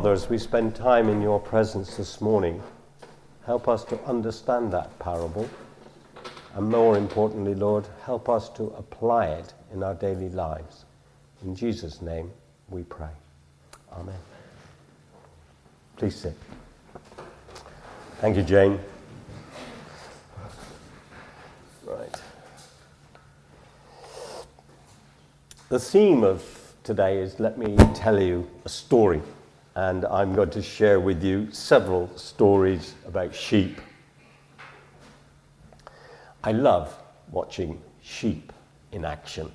Father, as we spend time in your presence this morning, help us to understand that parable. And more importantly, Lord, help us to apply it in our daily lives. In Jesus' name we pray. Amen. Please sit. Thank you, Jane. Right. The theme of today is let me tell you a story. And I'm going to share with you several stories about sheep. I love watching sheep in action.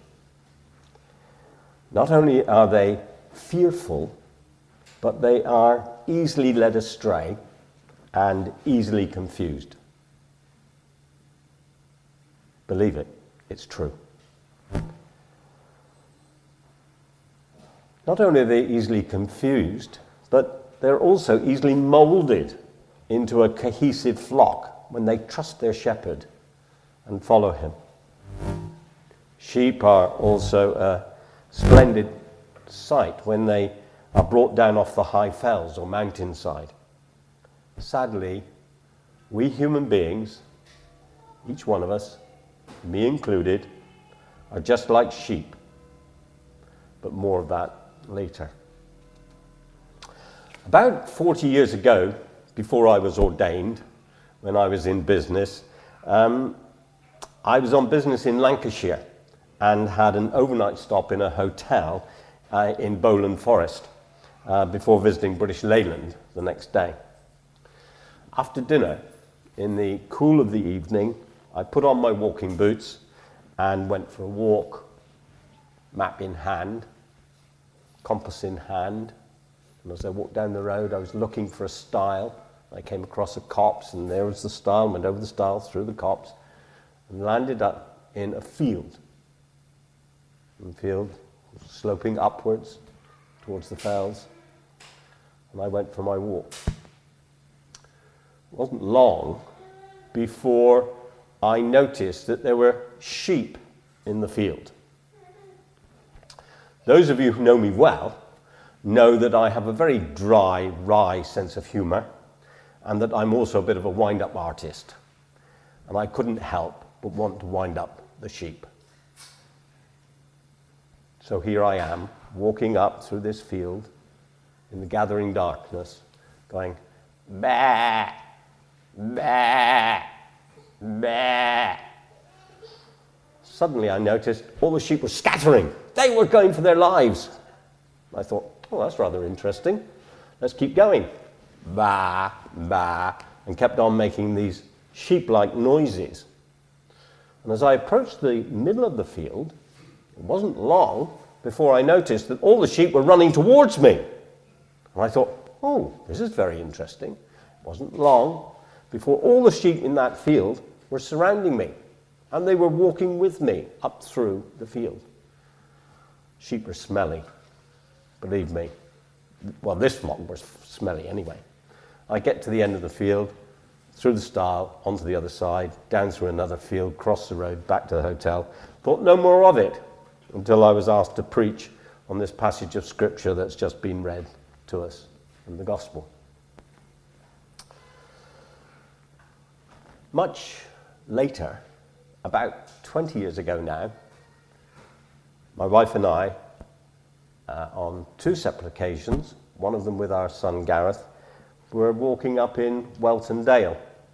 Not only are they fearful, but they are easily led astray and easily confused. Believe it, it's true. Not only are they easily confused, but they're also easily molded into a cohesive flock when they trust their shepherd and follow him. Sheep are also a splendid sight when they are brought down off the high fells or mountainside. Sadly, we human beings, each one of us, me included, are just like sheep. But more of that later. About 40 years ago, before I was ordained, when I was in business, I was on business in Lancashire and had an overnight stop in a hotel in Bowland Forest before visiting British Leyland the next day. After dinner, in the cool of the evening, I put on my walking boots and went for a walk, map in hand, compass in hand. And as I walked down the road, I was looking for a stile. I came across a copse, and there was the stile, went over the stile, through the copse, and landed up in a field. The field was sloping upwards towards the fells, and I went for my walk. It wasn't long before I noticed that there were sheep in the field. Those of you who know me well know that I have a very dry, wry sense of humour, and that I'm also a bit of a wind-up artist. And I couldn't help but want to wind up the sheep. So here I am, walking up through this field in the gathering darkness, going, bah, bah, bah. Suddenly I noticed all the sheep were scattering. They were going for their lives. I thought, oh, that's rather interesting. Let's keep going. Bah, bah, and kept on making these sheep-like noises. And as I approached the middle of the field, it wasn't long before I noticed that all the sheep were running towards me. And I thought, oh, this is very interesting. It wasn't long before all the sheep in that field were surrounding me, and they were walking with me up through the field. Sheep are smelly, believe me. Well, this flock was smelly anyway. I get to the end of the field, through the stile, onto the other side, down through another field, cross the road, back to the hotel. Thought no more of it until I was asked to preach on this passage of Scripture that's just been read to us in the Gospel. Much later, about 20 years ago now, my wife and I, on two separate occasions, one of them with our son Gareth, were walking up in Welton Dale.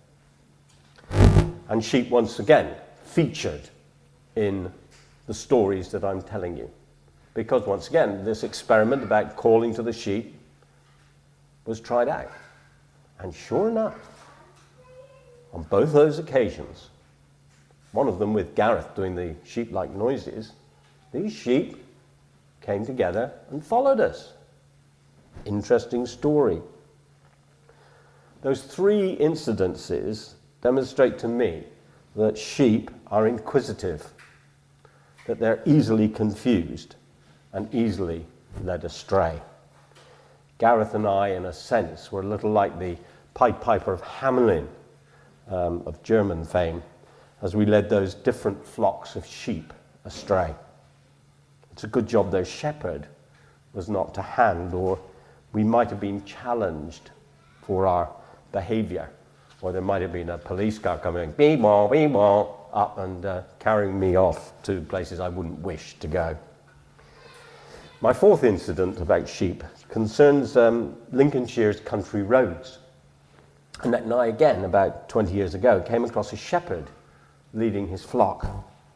And sheep once again featured in the stories that I'm telling you. Because once again, this experiment about calling to the sheep was tried out. And sure enough, on both those occasions, one of them with Gareth doing the sheep-like noises, these sheep came together and followed us. Interesting story. Those three incidences demonstrate to me that sheep are inquisitive, that they're easily confused and easily led astray. Gareth and I, in a sense, were a little like the Pied Piper of Hamelin of German fame, as we led those different flocks of sheep astray. It's a good job their shepherd was not to hand or we might have been challenged for our behavior, or there might have been a police car coming, bee-ball, bee-ball, up and carrying me off to places I wouldn't wish to go. My fourth incident about sheep concerns Lincolnshire's country roads. And that night again, about 20 years ago, came across a shepherd leading his flock.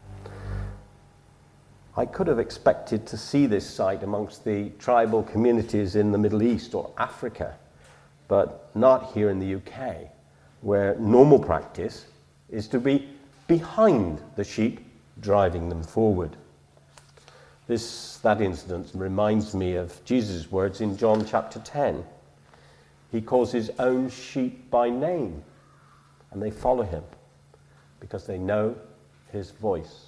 I could have expected to see this sight amongst the tribal communities in the Middle East or Africa, but not here in the UK, where normal practice is to be behind the sheep, driving them forward. That incident reminds me of Jesus' words in John chapter 10. He calls his own sheep by name, and they follow him because they know his voice.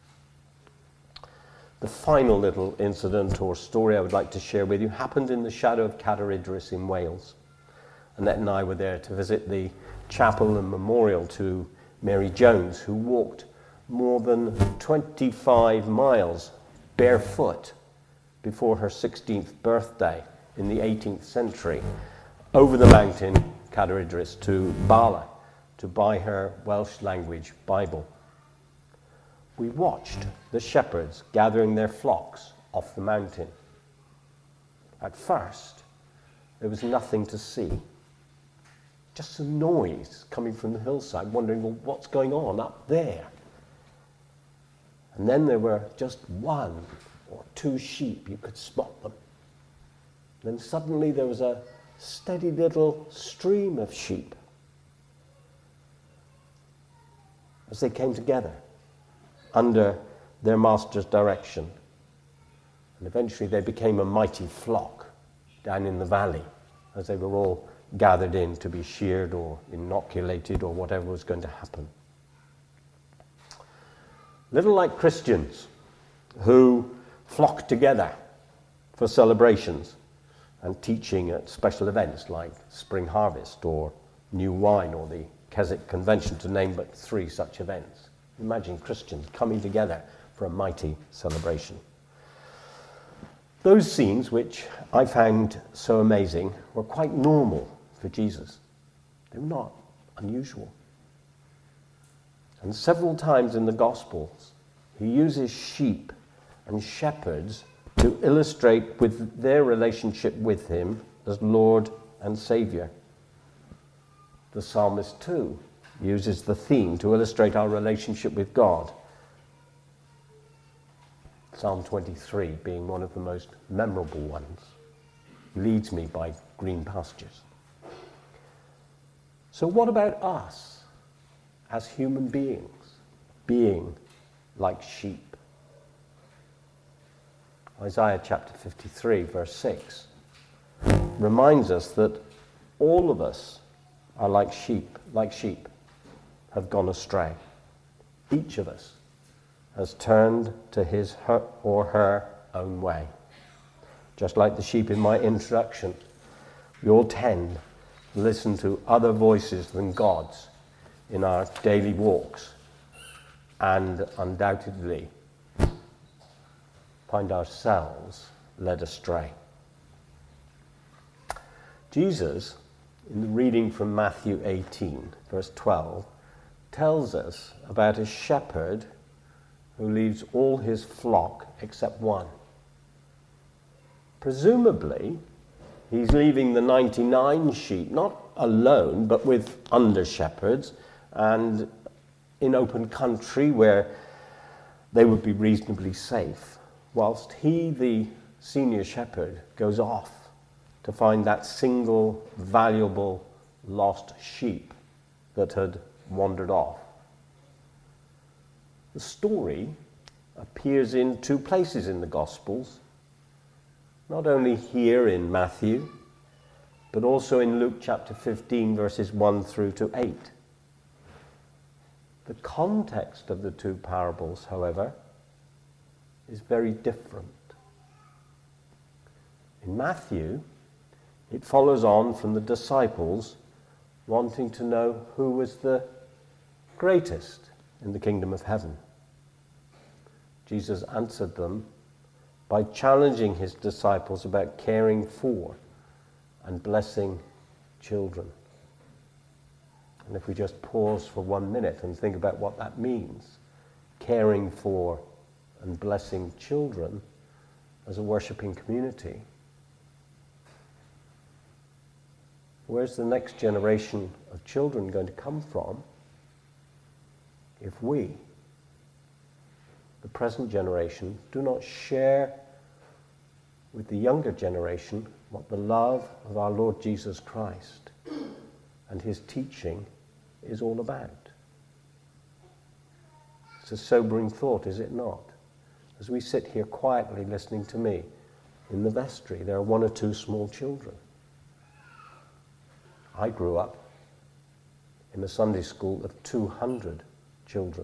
The final little incident or story I would like to share with you happened in the shadow of Cadair Idris in Wales. Annette and I were there to visit the chapel and memorial to Mary Jones, who walked more than 25 miles barefoot before her 16th birthday in the 18th century over the mountain, Cadair Idris, to Bala to buy her Welsh language Bible. We watched the shepherds gathering their flocks off the mountain. At first, there was nothing to see. Just a noise coming from the hillside, wondering, well, what's going on up there? And then there were just one or two sheep, you could spot them. Then suddenly there was a steady little stream of sheep as they came together under their master's direction. And eventually they became a mighty flock down in the valley as they were all gathered in to be sheared or inoculated or whatever was going to happen. Little like Christians who flock together for celebrations and teaching at special events like Spring Harvest or New Wine or the Keswick Convention, to name but 3 such events. Imagine Christians coming together for a mighty celebration. Those scenes, which I found so amazing, were quite normal for Jesus. They were not unusual. And several times in the Gospels, he uses sheep and shepherds to illustrate with their relationship with him as Lord and Saviour. The psalmist too uses the theme to illustrate our relationship with God. Psalm 23 being one of the most memorable ones. Leads me by green pastures. So what about us as human beings, being like sheep? Isaiah chapter 53 verse 6 reminds us that all of us are like sheep, have gone astray. Each of us has turned to his or her own way. Just like the sheep in my introduction, we all tend to listen to other voices than God's in our daily walks, and undoubtedly find ourselves led astray. Jesus, in the reading from Matthew 18, verse 12, tells us about a shepherd who leaves all his flock except one. Presumably, he's leaving the 99 sheep, not alone, but with under-shepherds, and in open country where they would be reasonably safe, whilst he, the senior shepherd, goes off to find that single, valuable, lost sheep that had wandered off. The story appears in 2 places in the Gospels, not only here in Matthew, but also in Luke chapter 15, verses 1 through to 8. The context of the 2 parables, however, is very different. In Matthew, it follows on from the disciples wanting to know who was the greatest in the kingdom of heaven. Jesus answered them by challenging his disciples about caring for and blessing children. And if we just pause for 1 minute and think about what that means, caring for and blessing children as a worshipping community, where's the next generation of children going to come from if we, the present generation, do not share with the younger generation what the love of our Lord Jesus Christ and his teaching is all about? It's a sobering thought, is it not? As we sit here quietly listening to me, in the vestry there are 1 or 2 small children. I grew up in a Sunday school of 200 children.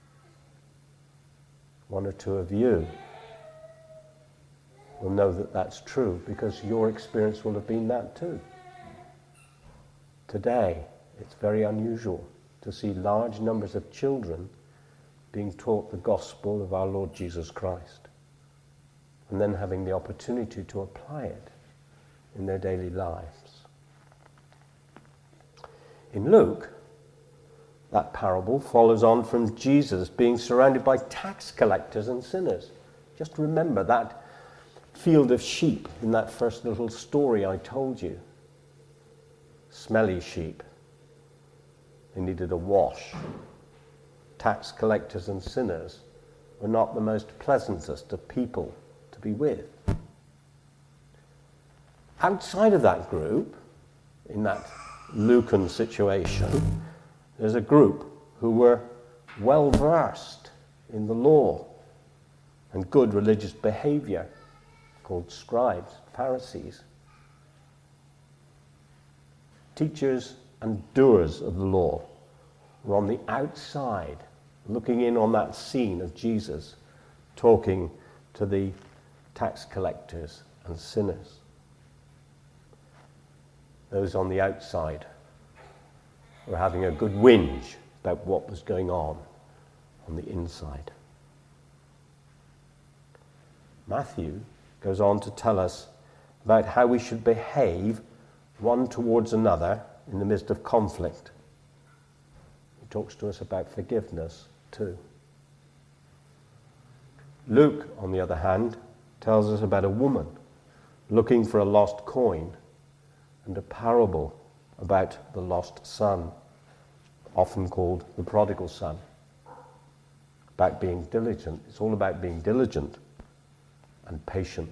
1 or 2 of you will know that that's true because your experience will have been that too. Today, it's very unusual to see large numbers of children being taught the gospel of our Lord Jesus Christ and then having the opportunity to apply it in their daily lives. In Luke, that parable follows on from Jesus being surrounded by tax collectors and sinners. Just remember that field of sheep in that first little story I told you. Smelly sheep. They needed a wash. Tax collectors and sinners were not the most pleasantest of people to be with. Outside of that group, in that Lucan situation, there's a group who were well versed in the law and good religious behavior, called scribes, Pharisees. Teachers and doers of the law were on the outside, looking in on that scene of Jesus talking to the tax collectors and sinners. Those on the outside were having a good whinge about what was going on the inside. Matthew goes on to tell us about how we should behave one towards another in the midst of conflict. He talks to us about forgiveness too. Luke, on the other hand, tells us about a woman looking for a lost coin and a parable about the lost son, often called the prodigal son, about being diligent. It's all about being diligent and patient.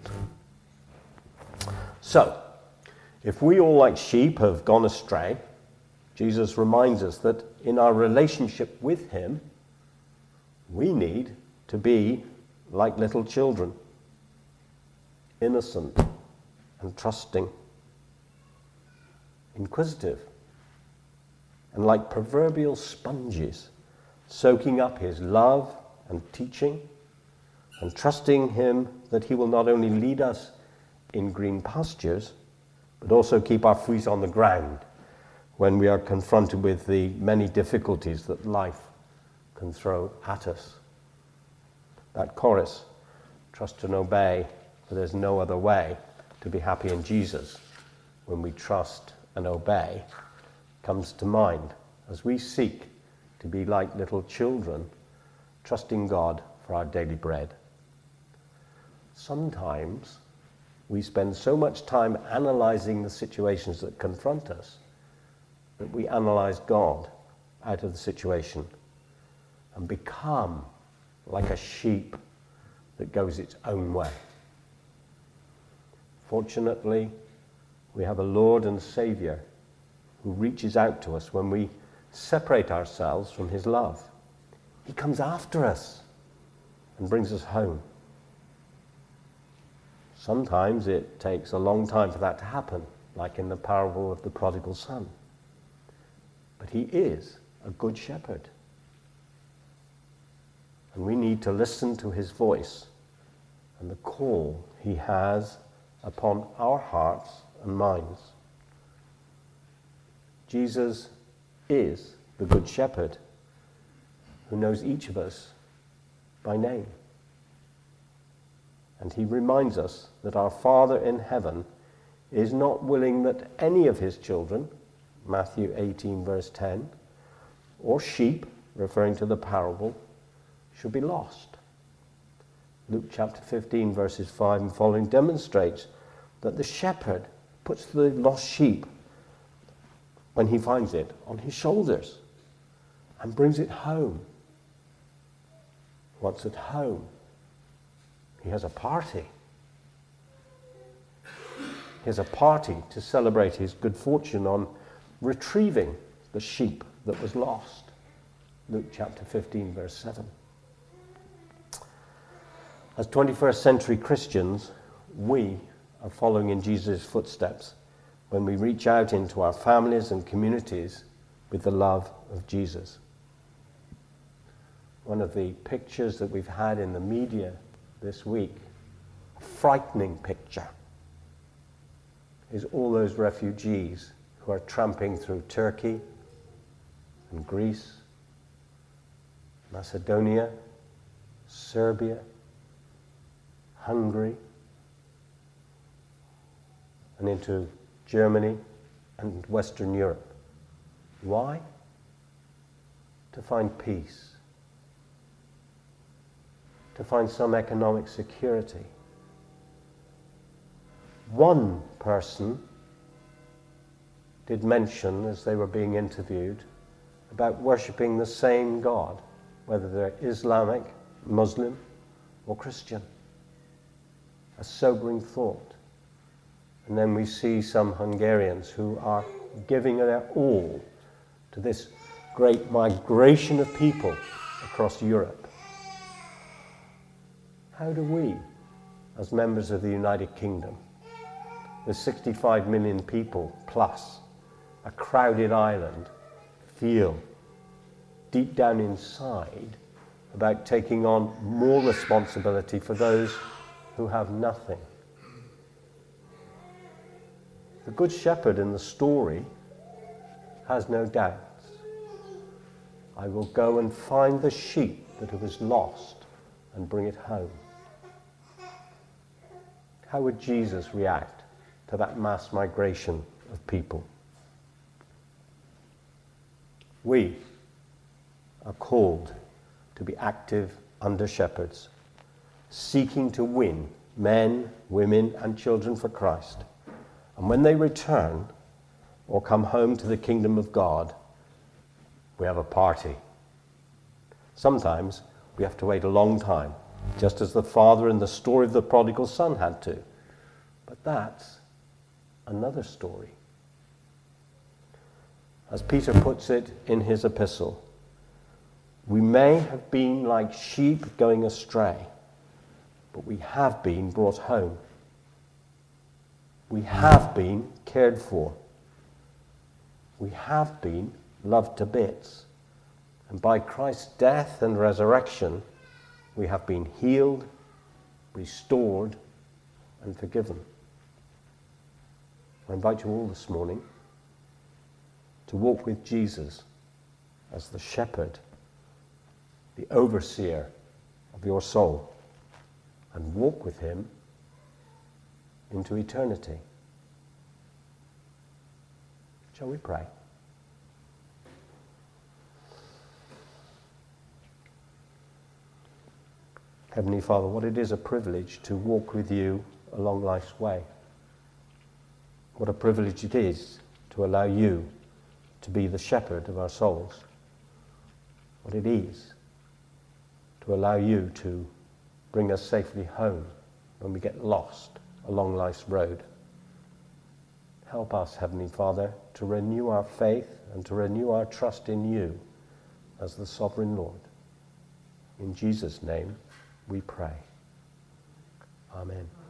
So, if we all like sheep have gone astray, Jesus reminds us that in our relationship with him, we need to be like little children, innocent and trusting, inquisitive, and like proverbial sponges, soaking up his love and teaching, and trusting him that he will not only lead us in green pastures, but also keep our feet on the ground when we are confronted with the many difficulties that life can throw at us. That chorus, trust and obey, for there's no other way to be happy in Jesus when we trust and obey, comes to mind as we seek to be like little children, trusting God for our daily bread. Sometimes we spend so much time analyzing the situations that confront us that we analyze God out of the situation and become like a sheep that goes its own way. Fortunately, we have a Lord and Savior who reaches out to us when we separate ourselves from his love. He comes after us and brings us home. Sometimes it takes a long time for that to happen, like in the parable of the prodigal son. But he is a good shepherd. And we need to listen to his voice and the call he has upon our hearts and minds. Jesus is the good shepherd who knows each of us by name. And he reminds us that our Father in heaven is not willing that any of his children, Matthew 18 verse 10, or sheep, referring to the parable, should be lost. Luke chapter 15 verses 5 and following demonstrates that the shepherd puts the lost sheep, when he finds it, on his shoulders and brings it home. Once at home, he has a party. He has a party to celebrate his good fortune on retrieving the sheep that was lost. Luke chapter 15 verse 7. As 21st century Christians, we are following in Jesus' footsteps when we reach out into our families and communities with the love of Jesus. One of the pictures that we've had in the media this week, a frightening picture, is all those refugees who are tramping through Turkey and Greece, Macedonia, Serbia, Hungary, and into Germany and Western Europe. Why? To find peace, to find some economic security. One person did mention, as they were being interviewed, about worshipping the same God, whether they're Islamic, Muslim, or Christian. A sobering thought. And then we see some Hungarians who are giving their all to this great migration of people across Europe. How do we, as members of the United Kingdom, with 65 million people plus, a crowded island, feel deep down inside about taking on more responsibility for those who have nothing? The Good Shepherd in the story has no doubts. I will go and find the sheep that was lost and bring it home. How would Jesus react to that mass migration of people? We are called to be active under shepherds, seeking to win men, women, and children for Christ. And when they return or come home to the kingdom of God, we have a party. Sometimes we have to wait a long time, just as the father in the story of the prodigal son had to. But that's another story. As Peter puts it in his epistle, we may have been like sheep going astray, but we have been brought home. We have been cared for. We have been loved to bits. And by Christ's death and resurrection, we have been healed, restored, and forgiven. I invite you all this morning to walk with Jesus as the shepherd, the overseer of your soul, and walk with him into eternity. Shall we pray? Heavenly Father, what it is a privilege to walk with you along life's way. What a privilege it is to allow you to be the shepherd of our souls. What it is to allow you to bring us safely home when we get lost along life's road. Help us, Heavenly Father, to renew our faith and to renew our trust in you as the sovereign Lord. In Jesus' name we pray. Amen.